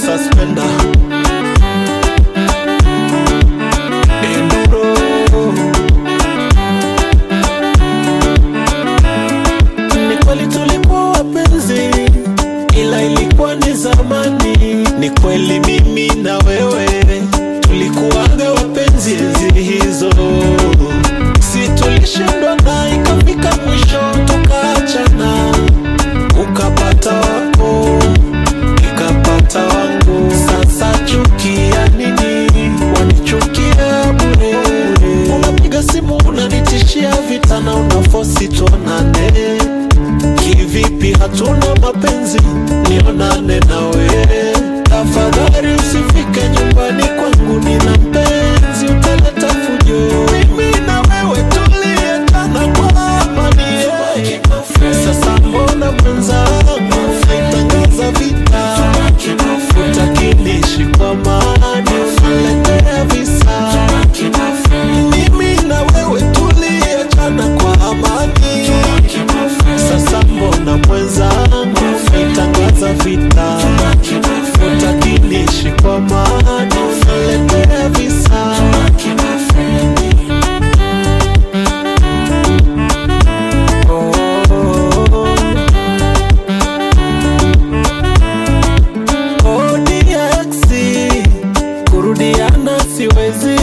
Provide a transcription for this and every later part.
suspender. Ni kweli tulikuwa wapenzi, ila ilikuwa ni zamani. Ni kweli mimi na wewe tulikuwaga wapenzi enzi hizo. Si tulishindwa na ikafika mwisho tukaachana. Ukapata wako, nikapata wangu. Sasa chukia nini? Wanichukia bure. Unapiga simu unanitishia vita na unafosi tuonane. Kivipi hatuna mapenzi? Nionane nawe. Tafadhali usifike nyumbani kwangu, nina mpenzi, utaleta fujo. Mimi na wewe tuliachana kwa amani. Sasa mbona mwenzangu unaitangaza vita? Utakinishi kwa amani, unaletea visa. Mimi na wewe tuliachana kwa amani. Sasa mbona mwenzangu unaitangaza vita? Utakinishi kwa amani, unaletea visa. Kurudiana siwezi,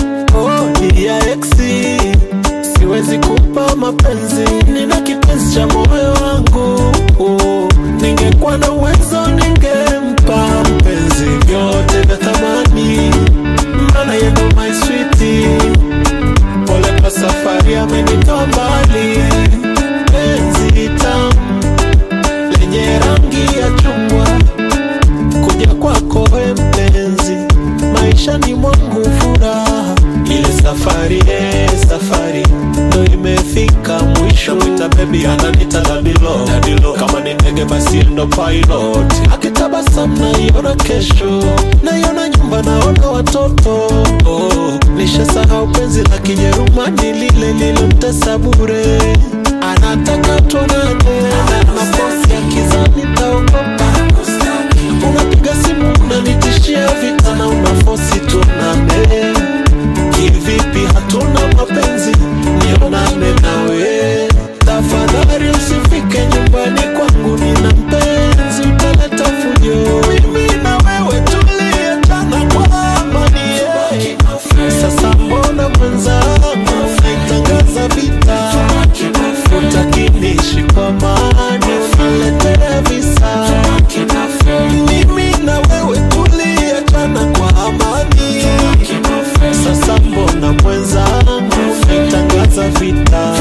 siwezi kupa mapenzi. Nina kipenzi cha moyo wangu, ningekuwa na uwezo ningempa mpenzi vyote vya thamani. Maana yeye ndo my sweetie. Pole kwa safari amenitoa mbali. Penzi tamu lenye rangi ya chungwa, kuja kwako we mpenzi, maisha ni mwangu furaha. Ile safari safari ndo imefika mwisho. Mwita baby ananita dadilo, kama ni ndege basi ndo pilot. Akitabasamu naiona kesho, naiona nyumba, naona watoto. Nishasahau penzi la Kijerumani lile lilomtesa bure. Anataka tuonane, nafosi ya kizani taogopa. Unapiga simu unanitishia vita na unafosi tuonane. Kivipi hatuna mapenzi? Nionane nawe. Tafadhali usifike nyumbani kwangu, nina mpenzi, utaleta fujo. Mimi na wewe tuliachana kwa amani. Sasa mbona mwenzangu unaitangaza vita? Utakinishi kwa amani, unaletea visa. Mimi na wewe tuliachana kwa amani. Sasa mbona mwenzangu unaitangaza vita?